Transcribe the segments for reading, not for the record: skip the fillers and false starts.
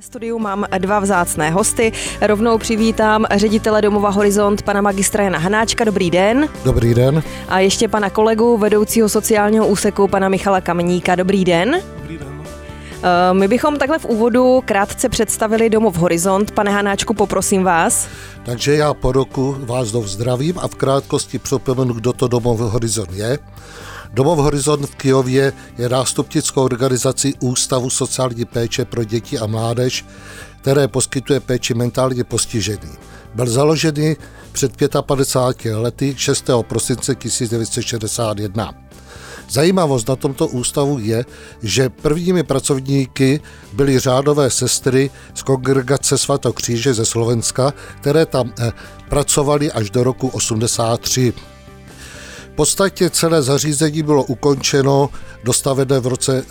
V studiu mám dva vzácné hosty. Rovnou přivítám ředitele domova Horizont, pana magistra Jana Hanáčka. Dobrý den. Dobrý den. A ještě pana kolegu, vedoucího sociálního úseku, pana Michala Kameníka. Dobrý den. Dobrý den. My bychom takhle v úvodu krátce představili domov Horizont. Pane Hanáčku, poprosím vás. Takže já po roku vás zdravím a v krátkosti připomenu, kdo to domov Horizont je. Domov Horizont v Kyjově je nástupnickou organizací Ústavu sociální péče pro děti a mládež, které poskytuje péči mentálně postiženým. Byl založený před 55 lety 6. prosince 1961. Zajímavost na tomto ústavu je, že prvními pracovníky byly řádové sestry z kongregace Svatokříže ze Slovenska, které tam pracovaly až do roku 83. V podstatě celé zařízení bylo ukončeno, dostavené v roce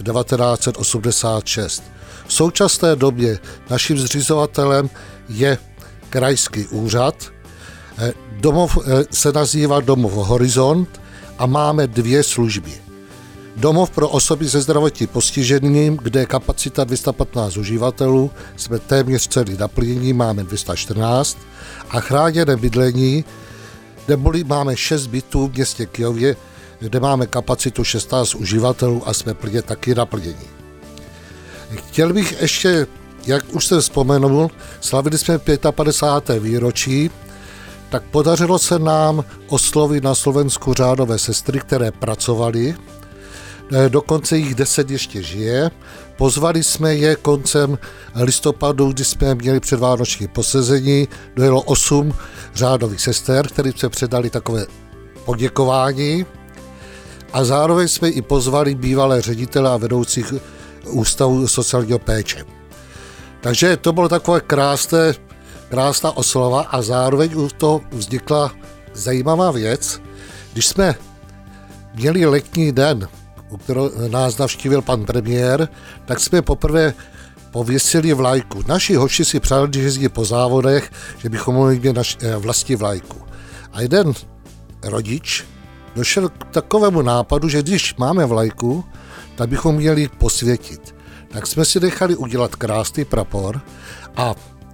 1986. V současné době naším zřizovatelem je krajský úřad. Domov se nazývá Domov Horizont a máme dvě služby. Domov pro osoby se zdravotním postižením, kde je kapacita 215 uživatelů, jsme téměř celý naplnění, máme 214, a chráněné bydlení, neboli máme 6 bytů v městě Kyjově, kde máme kapacitu 16 uživatelů a jsme plně taky naplnění. Chtěl bych ještě, jak už jsem vzpomenul, slavili jsme 55. výročí, tak podařilo se nám oslovit na Slovensku řádové sestry, které pracovaly, dokonce jich 10 ještě žije. Pozvali jsme je koncem listopadu, kdy jsme měli předvánoční posezení, dojelo 8 řádových sester, kterým se předali takové poděkování, a zároveň jsme i pozvali bývalé ředitele a vedoucích ústavu sociálního péče. Takže to bylo takové krásná oslava a zároveň u toho vznikla zajímavá věc. Když jsme měli letní den, u kterého nás navštívil pan premiér, tak jsme poprvé pověsili vlajku. Naši hoši si přáli, když jezdí po závodech, že bychom mohli mít vlastní vlajku. A jeden rodič došel k takovému nápadu, že když máme vlajku, tak bychom měli posvětit. Tak jsme si nechali udělat krásný prapor a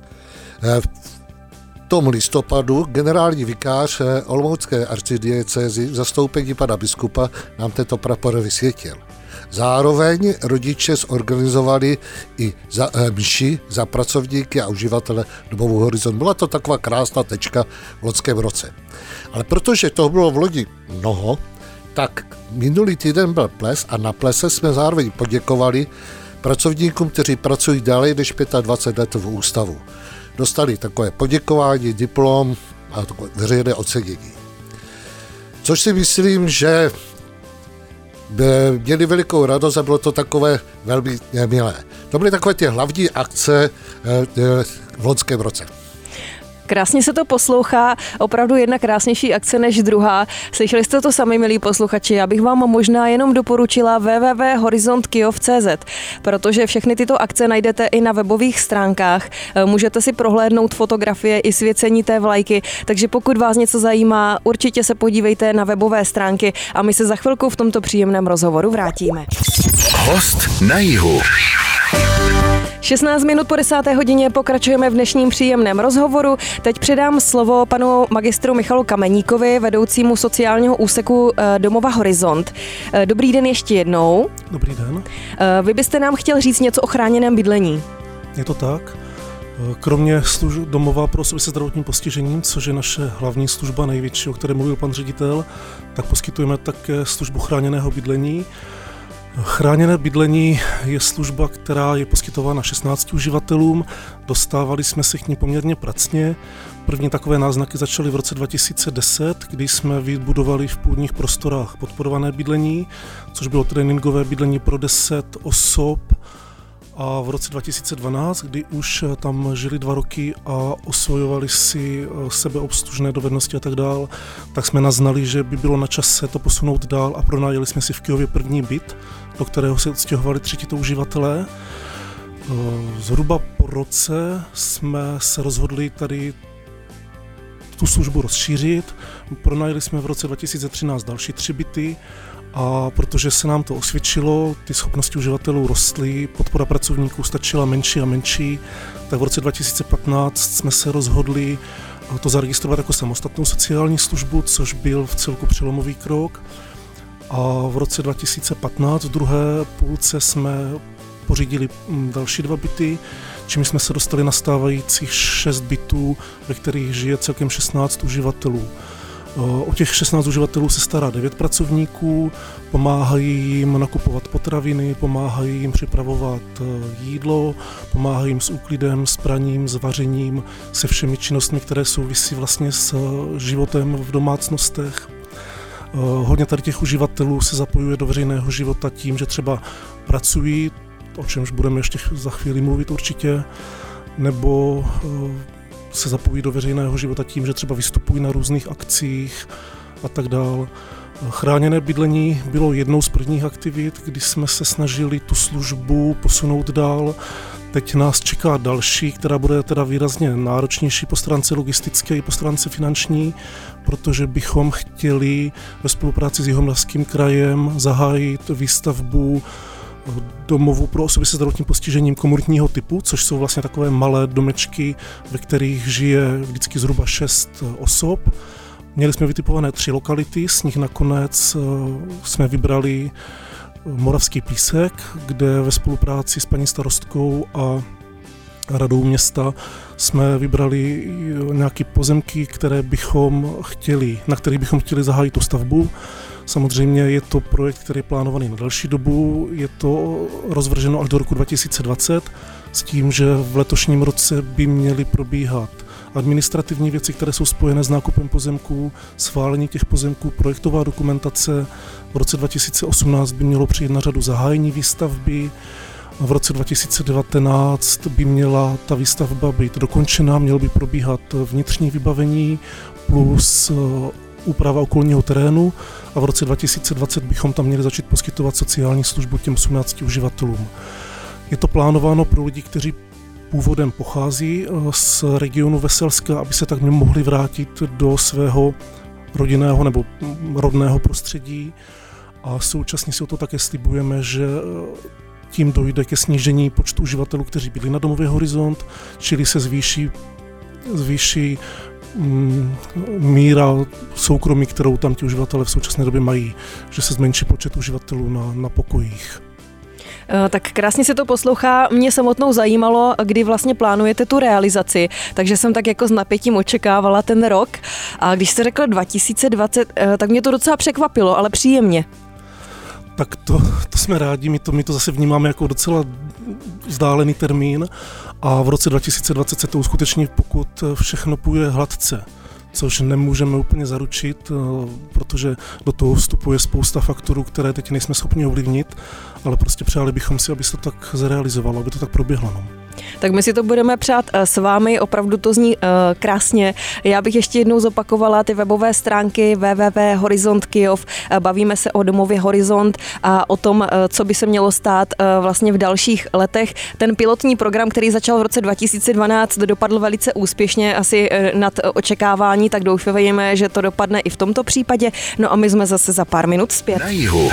v tom listopadu generální vikář Olomoucké arcidiecézy v zastoupení pana biskupa nám tento prapor vysvětil. Zároveň rodiče zorganizovali i mši za pracovníky a uživatele domovu Horizont. Byla to taková krásná tečka v loňském roce. Ale protože toho bylo v loni mnoho, tak minulý týden byl ples a na plese jsme zároveň poděkovali pracovníkům, kteří pracují déle než 25 let v ústavu. Dostali takové poděkování, diplom a takové veřejné ocenění. Což si myslím, že měli velikou radost a bylo to takové velmi milé. To byly takové ty hlavní akce v loňském roce. Krásně se to poslouchá, opravdu jedna krásnější akce než druhá. Slyšeli jste to sami, milí posluchači, já bych vám možná jenom doporučila www.horizontkyjov.cz, protože všechny tyto akce najdete i na webových stránkách. Můžete si prohlédnout fotografie i svěcení té vlajky, takže pokud vás něco zajímá, určitě se podívejte na webové stránky a my se za chvilku v tomto příjemném rozhovoru vrátíme. Host na jihu. 16 minut po 10. hodině pokračujeme v dnešním příjemném rozhovoru. Teď předám slovo panu magistru Michalu Kameníkovi, vedoucímu sociálního úseku domova Horizont. Dobrý den ještě jednou. Dobrý den. Vy byste nám chtěl říct něco o chráněném bydlení. Je to tak. Kromě domova pro osoby se zdravotním postižením, což je naše hlavní služba největší, o které mluvil pan ředitel, tak poskytujeme také službu chráněného bydlení. Chráněné bydlení je služba, která je poskytována 16 uživatelům. Dostávali jsme se k ní poměrně pracně. První takové náznaky začaly v roce 2010, kdy jsme vybudovali v půdních prostorách podporované bydlení, což bylo tréninkové bydlení pro 10 osob. A v roce 2012, kdy už tam žili 2 roky a osvojovali si sebeobslužné dovednosti a tak dál, tak jsme naznali, že by bylo na čase to posunout dál a pronajeli jsme si v Kyjově první byt, do kterého se odstěhovali 3 tito uživatelé. Zhruba po roce jsme se rozhodli tady tu službu rozšířit. Pronajali jsme v roce 2013 další 3 byty a protože se nám to osvědčilo, ty schopnosti uživatelů rostly, podpora pracovníků stačila menší a menší, tak v roce 2015 jsme se rozhodli to zaregistrovat jako samostatnou sociální službu, což byl v celku přelomový krok. A v roce 2015 v druhé půlce jsme pořídili další 2 byty, čím jsme se dostali na stávajících 6 bytů, ve kterých žije celkem 16 uživatelů. O těch 16 uživatelů se stará 9 pracovníků, pomáhají jim nakupovat potraviny, pomáhají jim připravovat jídlo, pomáhají jim s úklidem, s praním, s vařením, se všemi činnostmi, které souvisí vlastně s životem v domácnostech. Hodně tady těch uživatelů se zapojuje do veřejného života tím, že třeba pracují, o čemž budeme ještě za chvíli mluvit určitě, nebo se zapojí do veřejného života tím, že třeba vystupují na různých akcích a tak dál. Chráněné bydlení bylo jednou z prvních aktivit, kdy jsme se snažili tu službu posunout dál. Teď nás čeká další, která bude teda výrazně náročnější po stránce logistické i po stránce finanční, protože bychom chtěli ve spolupráci s Jihomoravským krajem zahájit výstavbu domovů pro osoby se zdravotním postižením komunitního typu, což jsou vlastně takové malé domečky, ve kterých žije vždycky zhruba 6 osob. Měli jsme vytipované 3 lokality, z nich nakonec jsme vybrali Moravský Písek, kde ve spolupráci s paní starostkou a radou města jsme vybrali nějaké pozemky, na kterých bychom chtěli zahájit tu stavbu. Samozřejmě je to projekt, který je plánovaný na další dobu, je to rozvrženo až do roku 2020 s tím, že v letošním roce by měly probíhat administrativní věci, které jsou spojené s nákupem pozemků, schválení těch pozemků, projektová dokumentace. V roce 2018 by mělo přijít na řadu zahájení výstavby. V roce 2019 by měla ta výstavba být dokončena, mělo by probíhat vnitřní vybavení plus úprava okolního terénu a v roce 2020 bychom tam měli začít poskytovat sociální službu těm 18 uživatelům. Je to plánováno pro lidi, kteří původem pochází z regionu Veselska, aby se tak mohli vrátit do svého rodinného nebo rodného prostředí a současně si o to také slibujeme, že tím dojde ke snížení počtu uživatelů, kteří bydlí na domově Horizont, čili se zvýší míra soukromí, kterou tam ti uživatelé v současné době mají, že se zmenší počet uživatelů na pokojích. Tak krásně se to poslouchá. Mě samotnou zajímalo, kdy vlastně plánujete tu realizaci, takže jsem tak jako s napětím očekávala ten rok. A když jste řekl 2020, tak mě to docela překvapilo, ale příjemně. Tak to jsme rádi, my to zase vnímáme jako docela vzdálený termín a v roce 2020 se to uskuteční, pokud všechno půjde hladce, což nemůžeme úplně zaručit, protože do toho vstupuje spousta faktorů, které teď nejsme schopni ovlivnit, ale prostě přáli bychom si, aby se to tak zrealizovalo, aby to tak proběhlo. No. Tak my si to budeme přát s vámi, opravdu to zní krásně. Já bych ještě jednou zopakovala ty webové stránky www.Horizont Kyjov. Bavíme se o domově Horizont a o tom, co by se mělo stát vlastně v dalších letech. Ten pilotní program, který začal v roce 2012, dopadl velice úspěšně, asi nad očekávání, tak doufejme, že to dopadne i v tomto případě. No a my jsme zase za pár minut zpět. Na jihu.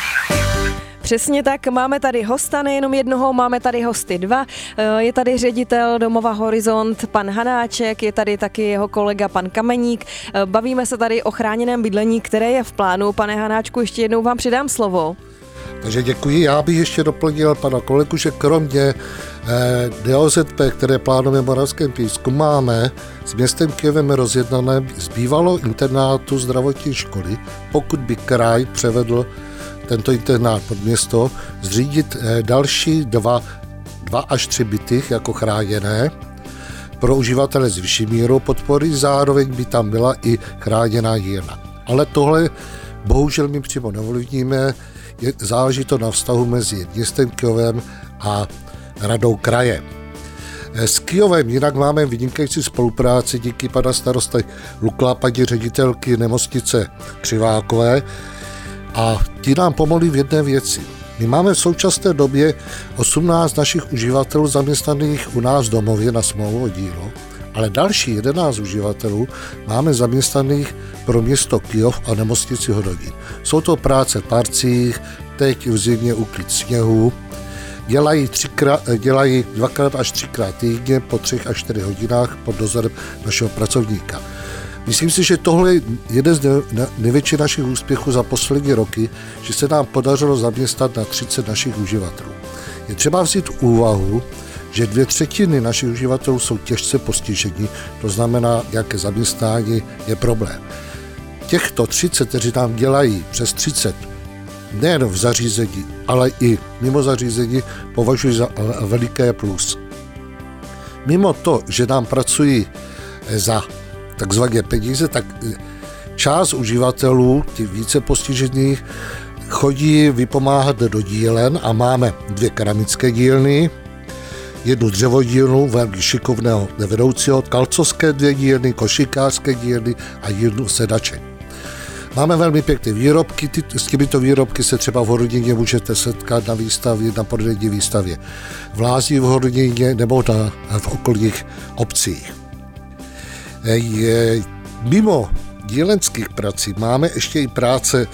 Přesně tak, máme tady hosta, nejenom jednoho, máme tady hosty 2. Je tady ředitel domova Horizont, pan Hanáček, je tady taky jeho kolega, pan Kameník. Bavíme se tady o chráněném bydlení, které je v plánu. Pane Hanáčku, ještě jednou vám přidám slovo. Takže děkuji. Já bych ještě doplnil pana kolegu, že kromě DOZP, které plánujeme v Moravském Písku, máme s městem Kyjevem rozjednané z bývalého internátu zdravotní školy, pokud by kraj převedl tento internát pod město, zřídit další 2 až 3 byty jako chráněné pro uživatele s vyšší mírou podpory, zároveň by tam byla i chráněná jídelna. Ale tohle bohužel my přímo neovlivníme, záleží to na vztahu mezi městem Kyjevem a radou kraje. S Kyjevem jinak máme vynikající spolupráci díky pana starosty Lukla, paní ředitelky nemocnice Křivákové, a ti nám pomohli v jedné věci. My máme v současné době 18 našich uživatelů zaměstnaných u nás v domově na smlouvu dílo ale další 11 uživatelů máme zaměstnaných pro město Kyjov a nemocnici Hodonín. Jsou to práce v parcích, teď v zimě úklid sněhu, dělají 2x až 3x týdně po 3 až 4 hodinách pod dozorem našeho pracovníka. Myslím si, že tohle je jeden z největších našich úspěchů za poslední roky, že se nám podařilo zaměstnat na 30 našich uživatelů. Je třeba vzít v úvahu, že 2/3 našich uživatelů jsou těžce postižení, to znamená, jaké zaměstnání je problém. Těchto 30, kteří nám dělají přes 30, nejen v zařízení, ale i mimo zařízení, považuji za veliké plus. Mimo to, že nám pracují za takzvané peníze, tak část uživatelů, těch více postižených, chodí vypomáhat do dílen a máme 2 keramické dílny, 1 dřevodílnu, velmi šikovného vedoucího, kalcovské 2 dílny, košikářské dílny a 1 sedaček. Máme velmi pěkné výrobky, s těmito výrobky se třeba v Hodoníně můžete setkat na výstavě, na prodejní výstavě v Lázní v Hodoníně nebo v okolních obcích. Mimo dílenských prací máme ještě i práce,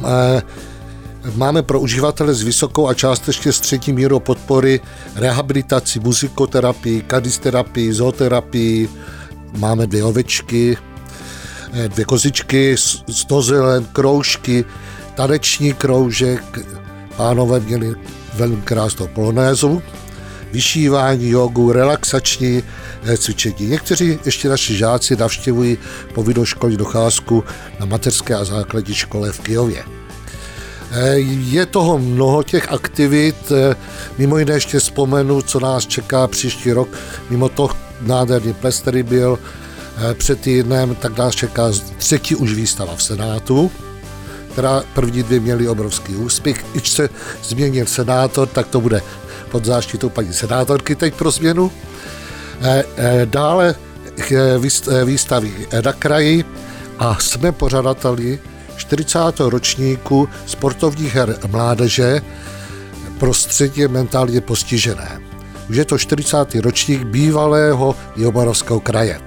máme pro uživatele s vysokou a částečně střední mírou podpory rehabilitaci, muzikoterapii, kanisterapii, zooterapii, máme 2 ovečky, 2 kozičky, snozelen, kroužky, taneční kroužek, pánové měli velmi krásnou polonézu, vyšívání, jogu, relaxační cvičení. Někteří ještě naši žáci navštěvují povinnou školní docházku na mateřské a základní škole v Kyjově. Je toho mnoho těch aktivit, mimo jiné ještě vzpomenu, co nás čeká příští rok, mimo to nádherný ples, který byl před týdnem, tak nás čeká 3. už výstava v Senátu, která první 2 měly obrovský úspěch. Když se změnil senátor, tak to bude pod záštitou paní senátorky teď pro změnu. Dále výstavy na kraji a jsme pořadateli 40. ročníku sportovních her mládeže pro středně mentálně postižené. Už je to 40. ročník bývalého Jihomoravského kraje.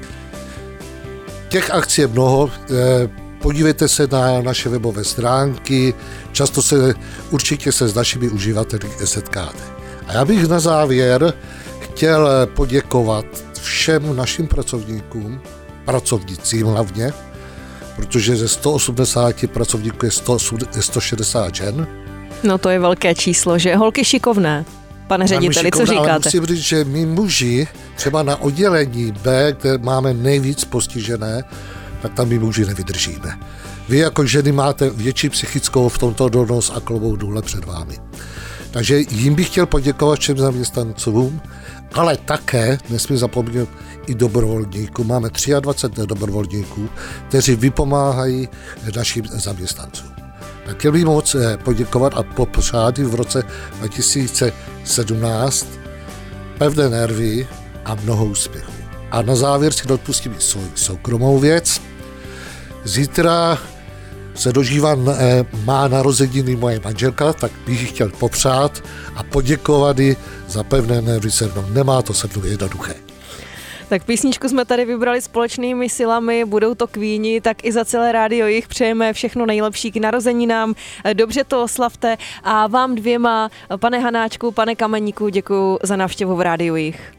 Těch akcí je mnoho, podívejte se na naše webové stránky, určitě se s našimi uživateli setkáte. A já bych na závěr chtěl poděkovat všem našim pracovníkům, pracovnicím hlavně, protože ze 180 pracovníků je 160 žen. No to je velké číslo, že? Holky šikovné. Pane řediteli, co říkáte? Ale musím říct, že my muži, třeba na oddělení B, kde máme nejvíc postižené, tak tam my muži nevydržíme. Vy jako ženy máte větší psychickou v tomto odolnost a klobouk dole před vámi. Takže jim bych chtěl poděkovat všem zaměstnancům, ale také nesmím zapomínat i dobrovolníků. Máme 23 dobrovolníků, kteří vypomáhají našim zaměstnancům. Tak chtěl bych moc poděkovat a popřát v roce 2017 pevné nervy a mnoho úspěchů. A na závěr si odpustím i soukromou věc. Zítra se dožívá má narozeniny moje manželka, tak bych ji chtěl popřát a poděkovat jí za pevné nervy se mnou. Nemá to se mnou jednoduché. Tak písničku jsme tady vybrali společnými silami, budou to Queeni, tak i za celé rádio jich přejeme všechno nejlepší k narozeninám, dobře to oslavte a vám 2, pane Hanáčku, pane Kameníku, děkuji za návštěvu v rádiu jich.